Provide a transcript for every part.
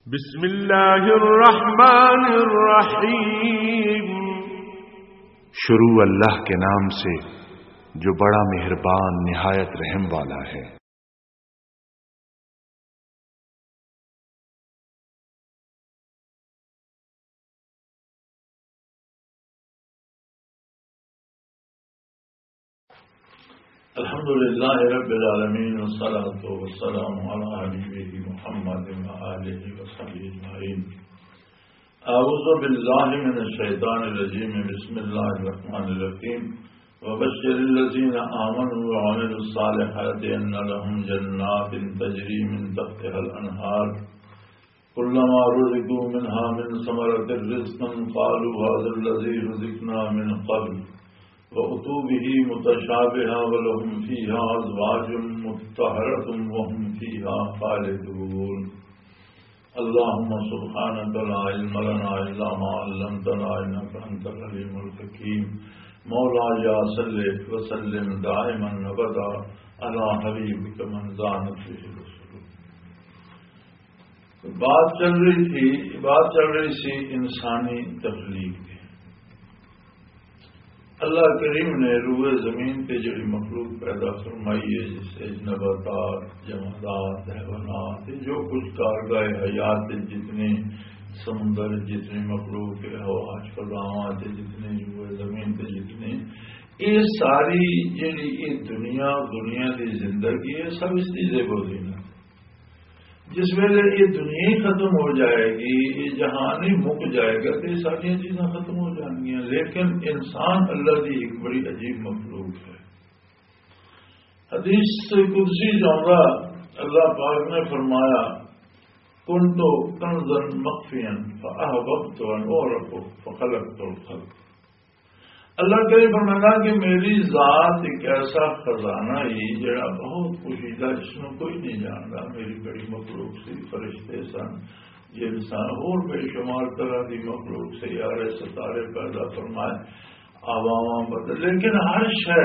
بسم اللہ الرحمن الرحیم۔ شروع اللہ کے نام سے جو بڑا مہربان نہایت رحم والا ہے۔ الحمدللہ رب العالمین والصلاة والسلام علی حبیبہ محمد وآلہ وصحبہ اجمعین۔ اعوذ باللہ من الشیطان الرجیم، بسم اللہ الرحمن الرحیم۔ وبشر الذین آمنوا وعملوا الصالحات ان لهم جنات تجری من تحتها الانہار كلما رزقوا منها من ثمرة رزقا قالوا هذا الذي رزقنا من قبل وَأُتُوا بِهِ مُتَشَابِهًا وَلَهُمْ فِيهَا أَزْوَاجٌ مُطَهَّرَةٌ وَهُمْ فِيهَا خَالِدُونَ۔ اللهم سبحانك لا علم لنا إلا ما علمتنا إنك أنت العليم الحكيم۔ مولاي صل وسلم دائما أبدا على حبيبك من زانت به الرسل۔ بات چل رہی تھی انسانی تخلیق کی۔ اللہ کریم نے روئے زمین پہ جڑی مخلوق پیدا فرمائی ہے، جسے نباتات، جمادات، حیوانات، جو کچھ کارگاہ حیات، جتنے سمندر، جتنے مخلوق ہوا فضاوات، جتنے روئے زمین پہ جتنے یہ ساری جڑی یہ دنیا کی زندگی ہے، سب اس کی زیب و زینت۔ جس ویلے یہ دنیا ہی ختم ہو جائے گی، یہ جہان ہی مک جائے گا تو یہ ساری چیزیں ختم ہو جائیں گی، لیکن انسان اللہ کی ایک بڑی عجیب مخلوق ہے۔ حدیث قدسی جاؤں، اللہ پاک نے فرمایا کنت کنزا مخفیا فاحببت ان اعرف فخلقت الخلق۔ اللہ کے فرمایا کہ میری ذات ایک ایسا خزانہ ہی جڑا بہت پوشیدہ، جس میں کوئی نہیں جانتا۔ میری بڑی مخلوق سی، فرشتے سن، یہ انسان اور بے شمار طرح کی مخلوق سیارے ستارے پیدا فرمائے، عوام بدل، لیکن ہر شے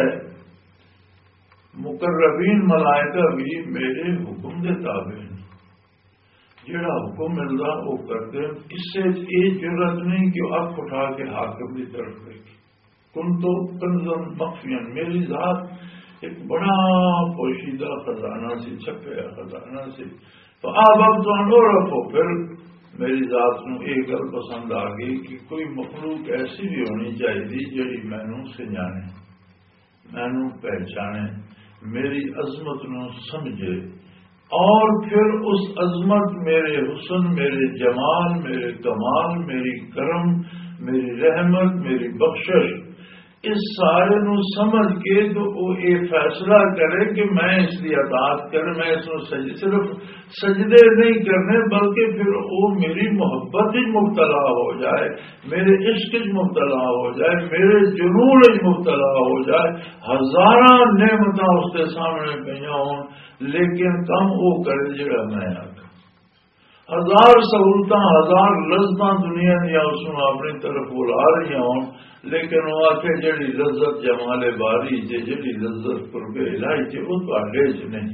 مقربین ملائکہ بھی میرے حکم دے تابع ہیں۔ جڑا حکم ملتا وہ کرتے، اس سے یہ ضرورت نہیں کہ اکھ اٹھا کے حاکم کی طرف دیکھیں۔ کنتو کنزا مخفیا، میری ذات ایک بڑا پوشیدہ خزانہ سی، چھپیا خزانہ سی۔ تو اب رکھو، پھر میری ذات نو یہ گل پسند آ گئی کہ کوئی مخلوق ایسی بھی ہونی چاہیے جڑی مینوں سنجانے، مینوں پہچانے، میری عظمت نو سمجھے، اور پھر اس عظمت، میرے حسن، میرے جمال، میرے کمال، میری کرم، میری رحمت، میری بخشش، اس سارے نو سمجھ کے تو وہ یہ فیصلہ کرے کہ میں اس کی اطاعت کروں، میں اس کو صرف سجدے نہیں کرنے بلکہ پھر وہ میری محبت ہی مبتلا ہو جائے، میرے عشق مبتلا ہو جائے، میرے جنون مبتلا ہو جائے۔ ہزاراں نعمتاں اس کے سامنے پہ ہون لیکن کم وہ کرے جڑا میں آکھاں۔ ہزار سہولتاں، ہزار لذتاں دنیا دیا اس کو اپنی طرف بلا رہی ہوں، لیکن وہ آخر جڑی لذت جمال باری جڑی لذت قرب الہی چ وہ تواڈے چ نہیں،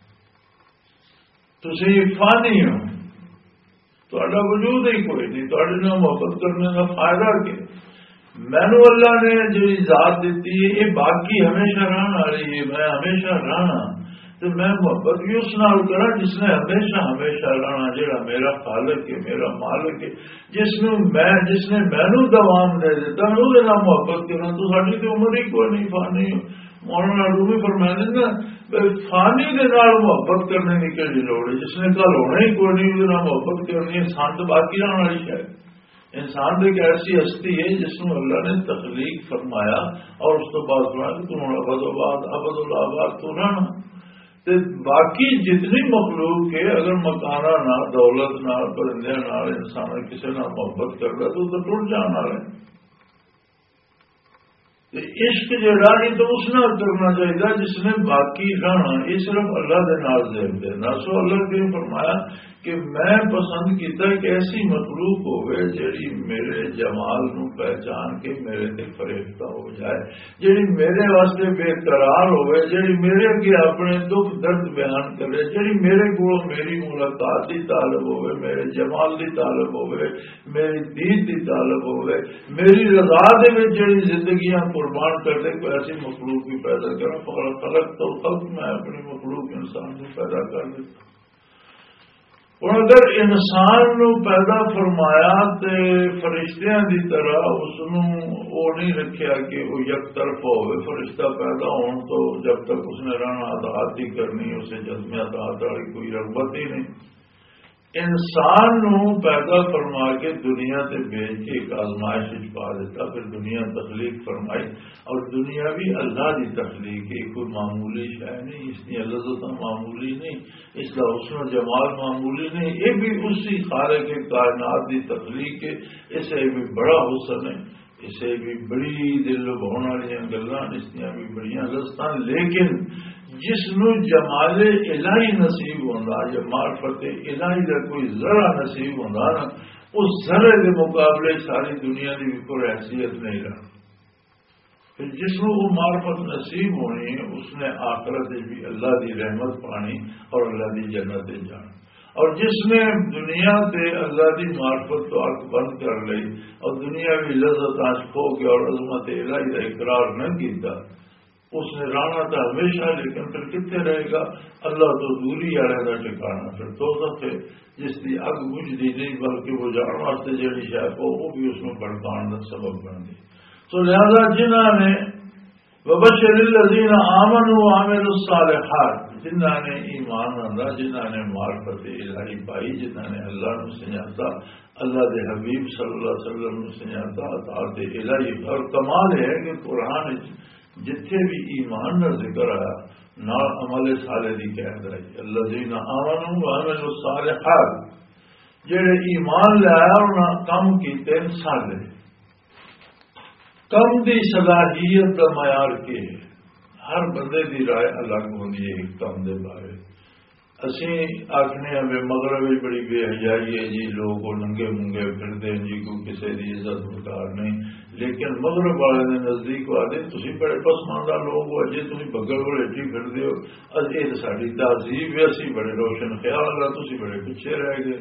تسی فانی ہو، تہاڈا وجود ہی کوئی نہیں، تواڈے نال محبت کرنے کا فائدہ کہ مینو اللہ نے جڑی ذات دیتی ہے یہ باقی ہمیشہ رہن والی ہے، میں ہمیشہ رہنا، تو میں محبت بھی اس نال کرا جس نے ہمیشہ رہنا، جڑا میرا خالق ہے، میرا مالک ہے، جس نے مینو دوام دے دیتا، میں وہ محبت کرا۔ تو ساری تو عمر ہی کوئی نہیں، فانی۔ مولانا رومی فرمائے نا فانی کے نال محبت کرنے کی کہڑی لوڑ ہے، جس نے کل ہونا ہی کوئی نہیں وہ محبت کرنی ہے۔ انسان تو باقی رہنے والی ہے، انسان ایک ایسی ہستی ہے جس کو اللہ نے تخلیق فرمایا اور اس کو بعد فرمایا کہ تم ابد الآباد تو رہنا۔ باقی جتنی مخلوق ہے اگر مکانہ نہ، دولت نہ، پرندے نہ، انسان کسی نہ محبت کرتا تو ٹوٹ جانا ہے۔ عشق جڑا یہ تو اس نہ کرنا چاہیے جس نے باقی رہنا، یہ صرف اللہ دے ناز دے نہ سو اللہ نے فرمایا کہ میں پسند کیتا کہ ایسی مخلوق ہوئے جیڑی میرے جمال نو پہچان کے میرے تے فریفتہ ہو جائے، جیڑی میرے واسطے بے قرار ہوئے، جیڑی میرے اگے اپنے دکھ درد بیان کرے، جیڑی میرے کو میری ملاقات دی طالب ہوئے، میرے جمال دی طالب ہوئے، میری دید دی طالب ہوئے، میری رضا دے میں جیڑی زندگیاں قربان کر دے، کوئی ایسی مخلوق بھی پیدا کرا فلک تو خلق میں اپنی مخلوق انسان کو پیدا کر دیتا۔ اور اگر انسان نو پیدا فرمایا تے فرشتیاں دی طرح اس نو وہ نہیں رکھیا کہ وہ یک طرف ہوئے، فرشتہ پیدا ہون تو جب تک اس نے رہنا اطاعت ہی کرنی، اسے جذبہ اطاعت والی کوئی رغبت ہی نہیں۔ انسان نو پیدا فرما کے دنیا تے بھیج کے ایک آزمائش پا دیتا، پھر دنیا تخلیق فرمائی، اور دنیا بھی اللہ کی تخلیق ہے، کوئی معمولی شے نہیں، اس کی لذت معمولی نہیں، اس کا حسن و جمال معمولی نہیں، یہ بھی اسی خالق کے کائنات کی تخلیق ہے، اسے بھی بڑا حسن ہے، اسے بھی بڑی دل لبھاؤن والی گلاں، اس کی بھی بڑی لذتاں، لیکن جس نو جمال الہی نصیب ہوتا یا معرفت الہی کا کوئی ذرا نصیب ہوتا نا، اس ذرے کے مقابلے ساری دنیا کی بھی کوئی حیثیت نہیں رہا۔ پھر جس کو وہ معرفت نصیب ہونی ہے اس نے آخرت بھی اللہ کی رحمت پانی اور اللہ کی جنت جان، اور جس نے دنیا سے اللہ کی معرفت تو آنکھ بند کر لی اور دنیا کی لذت آنکھ کھو کے اور عظمت الہی کا اقرار نہ کیتا، اس نے رانا تھا ہمیشہ، لیکن پھر کتنے رہے گا؟ اللہ تو دوری آ رہا ٹھکانا، پھر دوزخ ہے جس کی اگ بجھتی نہیں بلکہ وہ جان واسطے جیڑی شاید وہ بھی اس میں بھڑکان کا سبب بن گئی۔ تو لہذا جنہوں نے وبشر الذین آمنوا وعملوا الصالحات، جنہوں نے ایمان آندا، جنہوں نے معرفت الہی پائی، جنہوں نے اللہ نو سنجاتا، اللہ دے حبیب صلی اللہ علیہ وسلم نو سنجاتا، اطاعت الہی، اور کمال ہے کہ قرآن جتھے بھی ایمان کا ذکر آیا نال عمل صالح دی قید رہی، الذین آمنوا وعملوا الصالحات، جڑے ایمان لے آیا انہاں کم کیتے صالح۔ کم دی صلاحیت کا معیار کے ہر بندے دی رائے الگ ہوندی ہے کم دے بارے۔ اسی آخنے ہمیں مغرب بڑی بے حیائی ہے جی، لوگ ننگے منگے پھرتے ہیں جی، کوئی کسی کی عزت وقار نہیں، لیکن مغرب والے نے نزدیک آتے تھی بڑے پسماندہ لوگ ہو جی، تھی بگل بڑے پھرتے ہو، اج یہ ساری تہذیب ہے، اسی بڑے روشن خیال ہے، تھی بڑے پیچھے رہ گئے۔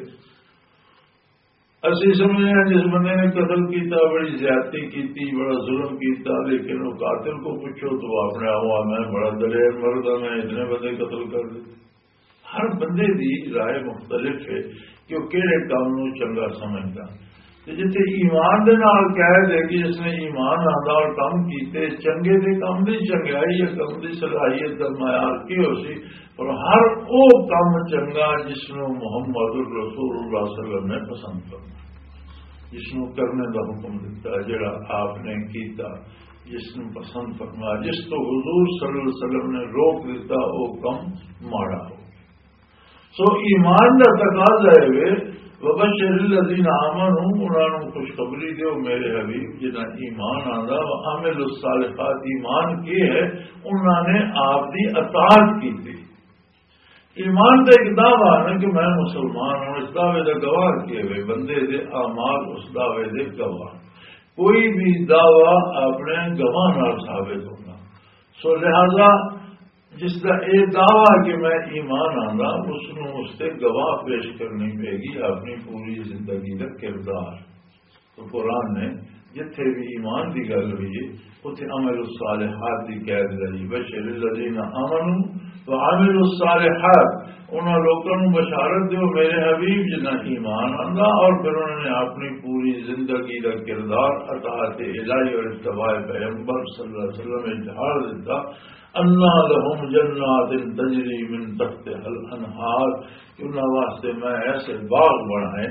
اسی سمجھے ہیں جس بندے نے قتل کیتا، بڑی زیادتی کیتی، بڑا ظلم کیتا، لیکن وہ قاتل کو پوچھو تو اپنے ہوا میں بڑا دلیر مرد ہوں، میں اتنے بندے قتل کر دیتے۔ ہر بندے دی رائے مختلف ہے کہ وہ کہڑے کام نو چنگا سمجھتا۔ جتنے ایمان دے نال کہہ دے کہ جس نے ایمان آندا اور کام کیتے چنگے دے کام دی چنگائی یا کام دی صلاحیت کا معیار کی ہو سی، اور ہر وہ کام چنگا جس نو محمد رسول اللہ صلی اللہ علیہ وسلم نے پسند کرنا، جس نو کرنے کا حکم دیتا، جڑا آپ نے کیتا، جس نے پسند فرمایا، جس تو حضور صلی اللہ علیہ وسلم نے روک دیتا، وہ کم ماڑا ہو۔ سو ایمان کا تقاضا ہے وبشر الذین آمنوا، انہوں نے خوشخبری دو میرے حبیب جنہیں ایمان آندا، وعملوا الصالحات، ایمان کی ہے انہوں نے آپ کی اطاعت کی تھی۔ ایمان کا ایک دعویٰ ہے کہ میں مسلمان ہوں، اس دعوے کا گواہ کیے ہوئے بندے دے اعمال اس دعوے دے گواہ، کوئی بھی دعویٰ اپنے گواہ نال ثابت ہوگا۔ سو لہذا جس کا یہ دعویٰ کہ میں ایمان آندا، اس سے گواہ پیش کرنی پے گی اپنی پوری زندگی کا کردار۔ تو قرآن نے جتھے بھی ایمان کی گل ہوئی اتنے عمل الصالحات کی قید رہی، بشر الذین آمنوا وعملوا الصالحات، انہوں لوگوں کو بشارت دو میرے حبیب جنہیں ایمان آندا، اور پھر انہوں نے اپنی پوری زندگی کا کردار اطاعت الہی اور اتباع پیغمبر صلی اللہ علیہ وسلم اظہار دیتا، انا لہم جنات تجری من تحتها الانہار، کہ انہوں واسطے میں ایسے باغ بنائے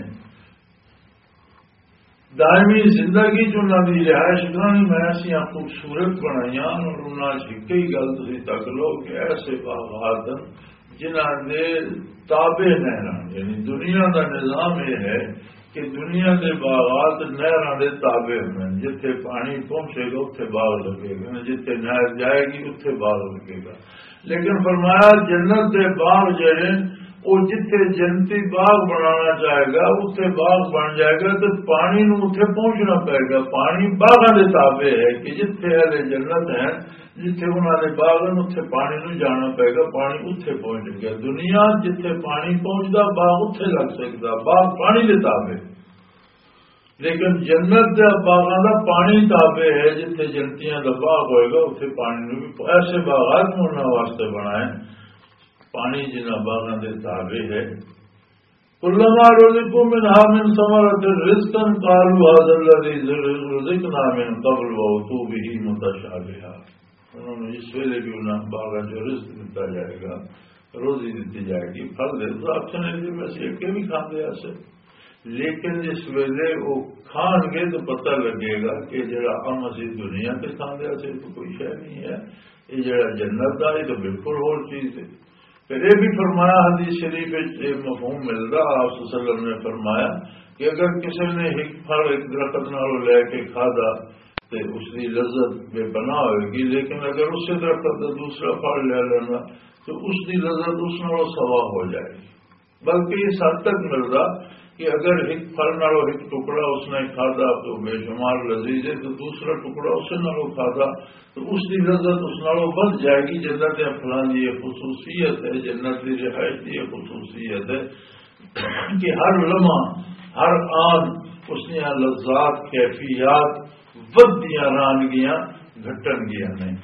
دائمی زندگی جو انہوں نے رہائش کرانی، میں ایسا خوبصورت بنایا، اور انہوں نے کئی گل تھی تک لو کہ ایسے باغات جنہوں نے تابع نہران، یعنی دنیا کا نظام یہ ہے کہ دنیا کے باغات نہراں دے تابع ہیں، جتھے پانی پہنچے گا اتنے باغ لگے گا، جتھے نہر جائے گی اتنے باغ لگے گا. لیکن فرمایا جنت کے باغ جڑے وہ جتھے جنتی باغ بنانا چاہے گا اتنے باغ بن جائے گا، تو پانی نو اتنے پہنچنا پائے گا. پانی باغاں دے تابع ہے کہ جتھے اہل جنت ہیں، جتھے انہوں نے باغ اتنے پانی نو جانا پائے گا، پانی اتنے پہنچ گیا. دنیا جتھے پانی پہنچتا باغ اتنے لگ سکتا، باغ پانی دے تابع. لیکن جنت کے باغاں دا پانی تابع ہے، جتھے جنتیاں دا باغ ہوئے گا اتنے پانی نو بھی ایسے باغات انہوں واسطے بنائے پانی جنہ باغاں دے تابع ہے. کلما رزقوا منها من ثمرۃ رزقا قالوا هذا الذي رزقنا من قبل واتوا به متشابها. انہوں نے اس ویلے بھی انہیں باغ جو رزق دیتا جائے گا، روزی دیتی جائے گی، پھل دے تو آپ سنے میں سے کہ بھی کھانے ایسے. لیکن جس ویلے وہ کھان گے تو پتہ لگے گا کہ جڑا ہم اسی دنیا سے کھانے ایسے تو کوئی شے نہیں ہے، یہ جڑا جنت کا یہ تو بالکل اور چیز ہے. پھر یہ بھی فرمایا حدیث شریف مفہوم ملتا، آپ صلی اللہ علیہ وسلم نے فرمایا کہ اگر کسی نے ایک پھل ایک درخت نالوں لے کے کھادا تو اس کی لذت بے پناہ ہوئے گی، لیکن اگر اس سے درخت دوسرا پھل لے لینا تو اس کی لذت اس نالوں سوا ہو جائے گی. بلکہ اس حد تک ملتا کہ اگر ایک پھل نالوں ایک ٹکڑا اس نے کھادا تو بے شمار لذیذ ہے، تو دوسرا ٹکڑا اس نالوں کھادا تو اس کی لذت اس نالوں بڑھ جائے گی. جنت فلاں یہ خصوصیت ہے، جنت کی رہائش کی یہ خصوصیت ہے کہ ہر لمحہ ہر آن اس نے لذات کیفیات ودیاں رانگیاں گھٹن گیا نہیں.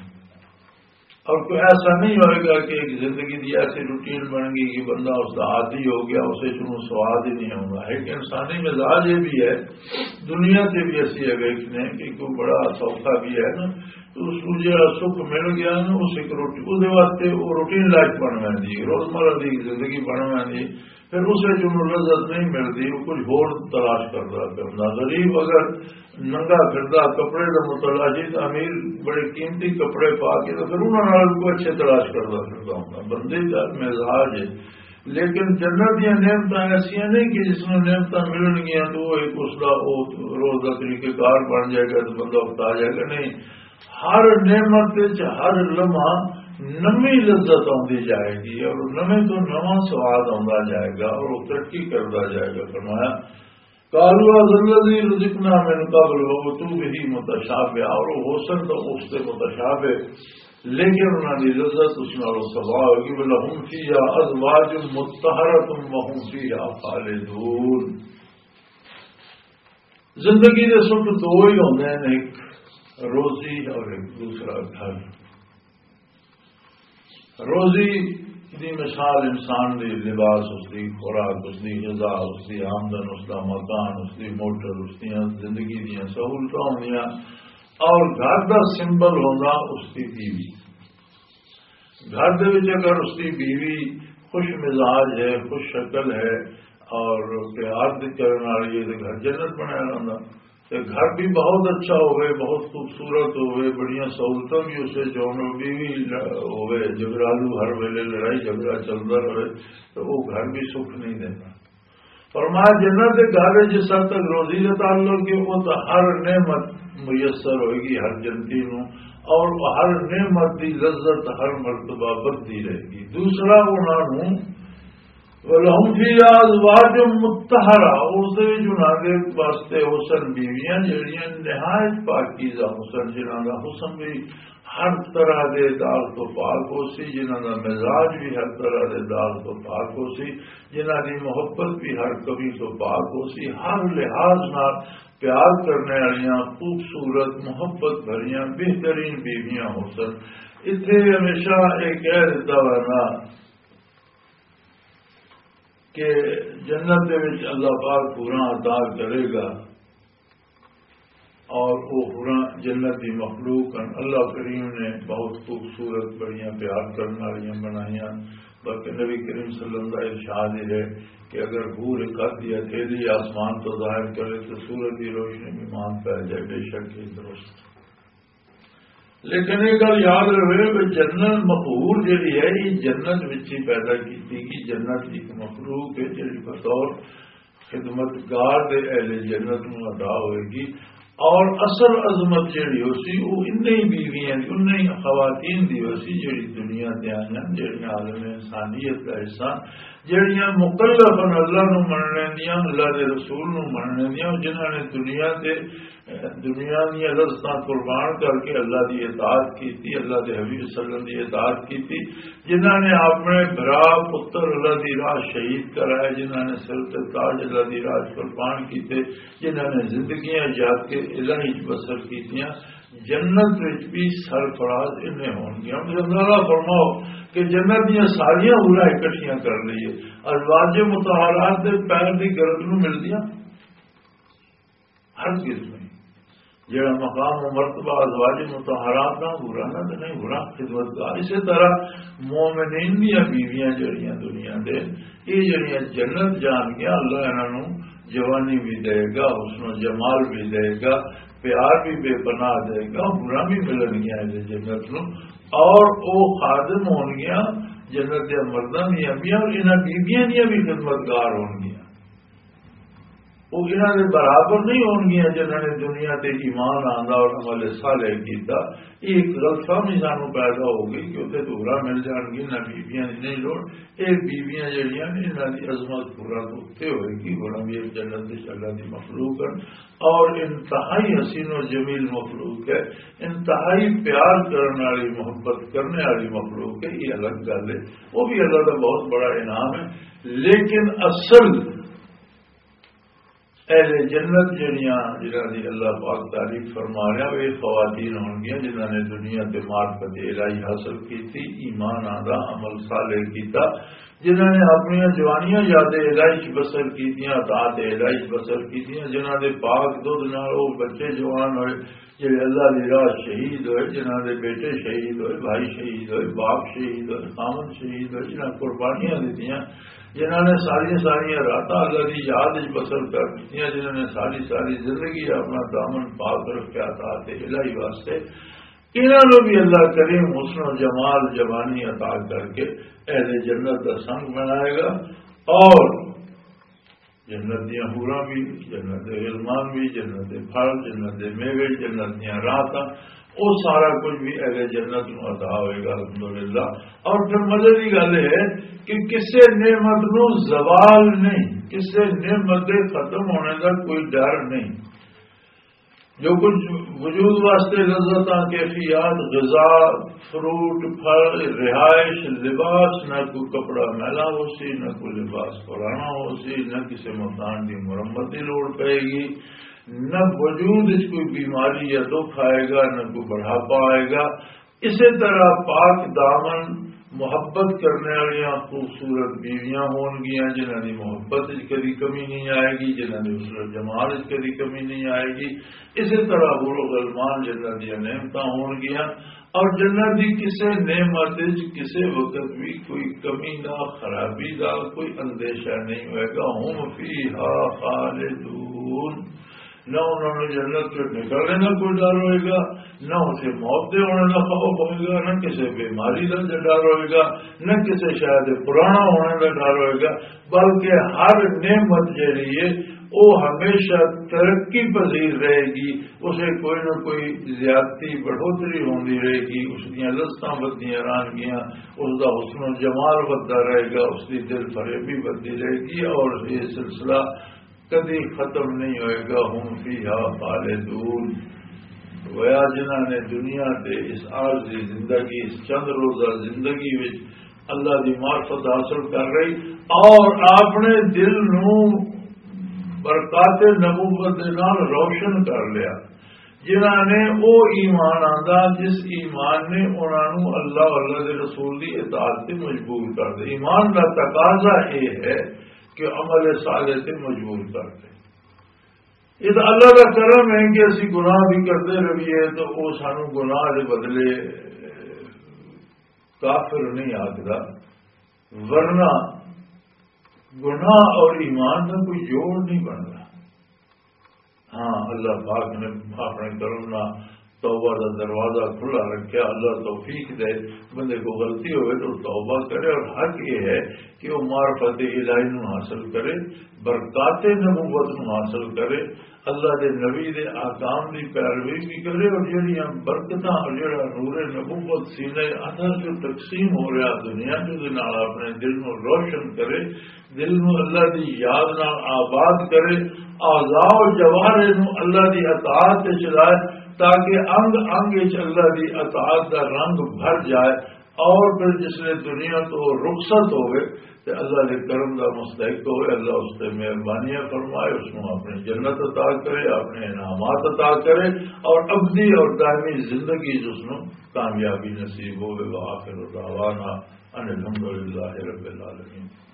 اور کوئی ایسا نہیں ہوئے گا کہ ایک زندگی کی ایسی روٹین بن گئی کہ بندہ اس کا عادی ہو گیا، اسے چنوں سواد ہی نہیں ہوگا. ایک انسانی مزاج یہ بھی ہے، دنیا سے بھی ایسی ہے دیکھنے کہ کوئی بڑا سوکھا بھی ہے نا تو اس کو جو سکھ مل گیا نا اس ایک واسطے وہ روٹین لائف بن رہی، روزمرہ کی زندگی بن رہی، پھر اسے چنوں لذت نہیں ملتی، وہ کچھ اور تلاش کرتا کرنا. غریب اگر ننگا پھرتا کپڑے کا متلاشی تو امیر بڑے قیمتی کپڑے پا کے تو پھر انہوں کو اچھے تلاش کرتا پھرتا ہوں. بندے کا مزاج ہے. لیکن جنت دیا نعمت ایسا نہیں کہ جس میں نعمت ملن گیا تو وہ ایک اس کا روز کا طریقہ کار بن جائے گا تو بندہ اکتا جائے گا. نہیں، ہر نعمت ہر لمحہ نمی لذت آتی جائے گی اور نمے تو نواں سواد آتا جائے گا اور وہ ترقی کرتا جائے گا. فرمایا قالوا الذی رزقنا من قبل واتوا به متشابہ، اور وہ حسن تو اس سے متشابہ لیکن انہوں نے لذت اس میں سوا ہوگی. ولہم فیہا ازواج مطہرۃ وہم فیہا خالدون. زندگی کے سکھ دو ہی ہوتے ہیں، ایک روزی اور ایک دوسرا گھر. روزی کی مثال انسان دی لباس، اس کی خوراک، اس کی غذا، اس کی آمدن، اس کا مکان، اس کی موٹر، اس کی زندگی دیا سہولت ہوندیاں، اور گھر کا سمبل ہونا اس کی بیوی. گھر دے وچ اگر اس کی بیوی خوش مزاج ہے، خوش شکل ہے اور پیار کرنے والی ہے تو گھر جنت بنایا رہتا. گھر بھی بہت اچھا ہوئے، بہت خوبصورت ہوئے، بڑی سہولتیں بھی اسے جو بھی ہوئے، جھگڑالو ہر ویلے لڑائی جھگڑا چلتا رہے تو وہ گھر بھی سکھ نہیں دیتا. فرمایا جنت کے گھر جس حد تک روزی کا تعلق ہے وہ تو ہر نعمت میسر ہوئے گی ہر جنتی نو، اور ہر نعمت کی لذت ہر مرتبہ بدتی رہے گی. دوسرا انہوں وَلَهُمْ فِيهَا أَزْوَاجٌ مُطَّهَّرَةٌ، اس دے جنہاں دے واسطے حسن بیویاں جڑیاں نہایت پاکیزہ حسن، جنہاں دا حسن بھی ہر طرح دے داغ تو پاک ہو سی، جنہاں دا مزاج بھی ہر طرح دے داغ تو پاک ہو سی، جنہاں دی محبت بھی ہر کبھی تو پاک ہو سی، ہر لحاظ نال پیار کرنے والیاں خوبصورت محبت بھریاں بہترین بیویاں حسن. اتنے ہمیشہ ایک کہہ دیتا ورنہ کہ جنت کے وچ اللہ پاک پورا عطا کرے گا اور وہ پورا جنت کی مخلوق اللہ کریم نے بہت خوبصورت بڑیاں پیار کرنے والی بنائیاں. بلکہ نبی کریم صلی اللہ علیہ وسلم ارشاد ہے کہ اگر حور قد یا تیری آسمان تو ظاہر کرے تو سورج کی روشنی بھی مان پہ جائے، بے شک یہ درست. لیکن یہ گل یاد رہے کہ جنت مقبول جہی ہے یہ جنت وچ ہی پیدا کی جنت ایک مخلوق ہے جی بطور خدمتگار دے اہل جنت نو عطا ہوئے گی. اور اصل عظمت جڑی ہو سی وہ انہیں بیویاں انہیں خواتین دی ہو سی جڑی دنیا تے آئیں جڑی عالم انسانیت کا حصہ جڑیاں مکلف اللہ نو مننے دیاں اللہ دے رسول نو مننے دیاں جنہاں نے دنیا دی لذتاں قربان کر کے اللہ دی اطاعت کیتی اللہ دے حبیب صلی اللہ علیہ وسلم دی اطاعت کیتی جنہاں نے اپنے بھرا پتر اللہ دی راہ شہید کرائے جنہاں نے سر تے تاج اللہ دی راہ قربان کیتے جنہاں نے زندگیاں یاد کے الہی بسر کیتیاں جنت وچ بھی سرفراز انہیں ہون گیا. اللہ فرماؤ کہ جنت دیا ساریاں حورا اکٹھیاں کر لیے ازواج مطہرات دے پیر دی گرد نو مل دیا ہر قسم جڑا مقام و مرتبہ ازواج مطہرات نہ حورا نہ تو نہیں حورا خدمتگار. اسی طرح مومنین دیا بیویاں جڑیاں دنیا دے یہ جڑیاں جنت جان گیا اللہ انہوں جوانی بھی دے گا حسن و جمال بھی دے گا پیار بھی بے پناہ دے گا برا بھی ملن گیا جنت نو اور وہ خادم ہون گیا جنت دیا مرداں دیا بھی اور انہاں بیویاں دیا بھی خدمتگار ہون گیا. وہ انہاں دے برابر نہیں ہون گیا جنہاں نے دنیا تے ایمان آندا اور عمل صالح کیتا. ایک غلط فہمی سانو پیدا ہو گئی کہ اتنے دورہ مل جان گی نہ بیویاں نہیں لوڑ. ایک بیویاں جڑیاں نے انہاں دی عظمت پورا تو اتنے ہوئے گی انہاں بھی ایک جنت دے اللہ دی مخلوق ہے اور انتہائی حسین و جمیل مخلوق ہے انتہائی پیار کرنے والی محبت کرنے والی مخلوق ہے. یہ الگ گل ہے وہ بھی اللہ کا بہت بڑا انعام ہے. لیکن اصل اہل جنت جڑیاں جنہاں دی اللہ پاک تعریف فرما رہا وہ خواتین ہون گیا جنہاں نے دنیا تے معرفت الہی حاصل کی تھی ایمان آندا عمل صالح کیتا جنہاں نے اپنی جوانیاں یاد الہی بسر کیتیاں اطاعت الہی بسر کیتیاں جنہاں دے پاک دودھ نال وہ بچے جوان ہوئے جڑے اللہ دی راہ شہید ہوئے جنہاں دے بیٹے شہید ہوئے بھائی شہید ہوئے باپ شہید ہوئے خامد شہید ہوئے جنہاں قربانیاں دیتیاں جنہوں نے ساری راتاں اللہ کی یاد بسر کر دی جنہوں نے ساری زندگی اپنا دامن پاک رکھا تھا الہی واسطے انہوں نے بھی اللہ کریم حسن و جمال جوانی عطا کر کے اہل جنت کا سنگ بنائے گا. اور جنت دیا حوراں بھی جنت غلمان بھی جنت پھل جنت میوے جنت دیا راتاں وہ سارا کچھ بھی اہل جنت نو عطا ہوئے گا الحمدللہ. اور پھر مزے کی گل ہے کہ کسی نعمت نو زوال نہیں کسی نعمت کے ختم ہونے کا کوئی ڈر نہیں. جو کچھ وجود واسطے لذت کیفیات غذا فروٹ پھل رہائش لباس نہ کوئی کپڑا میلا ہو سی نہ کوئی لباس پرانا ہو سی نہ کسی مکان کی مرمت کی لوڑ پائے گی نہ وجود اس کوئی بیماری یا دکھ آئے گا نہ کوئی بڑھاپا آئے گا. اسی طرح پاک دامن محبت کرنے والی خوبصورت بیویاں ہون گیا جنہوں کی محبت کبھی کمی نہیں آئے گی جنہوں نے حسن جمال کبھی کمی نہیں آئے گی. اسی طرح بولو غلمان جنہوں دیا نعمت ہون گیا اور جنہوں کی کسی نعمت کسی وقت بھی کوئی کمی نہ خرابی کا کوئی اندیشہ نہیں ہوئے گا. ہم فیہا خالدون نہ انہوں نے جنت سے نکلنے کا کوئی ڈر ہوئے گا نہ اسے موت دے ہونے کا خوف ہوئے گا نہ کسی بیماری کا ڈر ہوئے گا نہ کسی شاید پرانا ہونے کا ڈر ہوئے گا بلکہ ہر نعمت کے لیے وہ ہمیشہ ترقی پذیر رہے گی. اسے کوئی نہ کوئی زیادتی بڑھوتری ہوتی رہے گی اس کی لذتاں بدیاں رہنگیاں اس کا حسن و جمال بدتا رہے گا اس کی دل فریبی بدتی رہے گی اور یہ سلسلہ کبھی ختم نہیں ہوئے گا. ہم فیہا خالدون. گویا جنہوں نے دنیا کے اس عارضی زندگی اس چند روزہ زندگی میں اللہ کی معرفت حاصل کر رہی اور اپنے دل نو برکات نبوت کے نال روشن کر لیا جنہوں نے وہ ایمان آندا جس ایمان نے انہوں اللہ اللہ کے رسول کی اطاعت سے مجبور کر دے. ایمان کا تقاضا یہ ہے کہ عمل صالح سے مجبور کرتے. یہ تو اللہ کا کرم ہے کہ اسی گناہ بھی کرتے رہیے تو وہ سانو گناہ کے بدلے کافر نہیں آخدا ورنہ گناہ اور ایمان کا کوئی جوڑ نہیں بن رہا. ہاں اللہ پاک نے اپنے کرم نہ توبہ کا دروازہ کھلا رکھا. اللہ توفیق دے بندے کو غلطی ہوئے تو توبہ کرے, اور حق یہ ہے کہ وہ معرفت الہی نو حاصل کرے, برکات نبوت نو حاصل کرے, اللہ دے نبی دے احکام دی پیروی بھی کرے, اور جہاں برکتاں اور جہاں نور نبوت سینے اندر جو تقسیم ہو رہا دنیا کے اپنے دل نو روشن کرے, دل نو اللہ دی یاد نال آباد کرے, اعضاء و جوارح نو اللہ دی اطاعت چلائے تاکہ انگ انگ اللہ دی اطاعت دا رنگ بھر جائے, اور پھر جس نے دنیا تو رخصت ہوئے تو اللہ کے کرم کا مستحق ہوئے, اللہ اس سے مہربانیاں فرمائے, اس کو اپنی جنت عطا کرے, اپنے انعامات عطا کرے, اور ابدی اور دائمی زندگی جس کو کامیابی نصیب ہوئے. وآخر دعوانا ان الحمد للہ رب العالمین.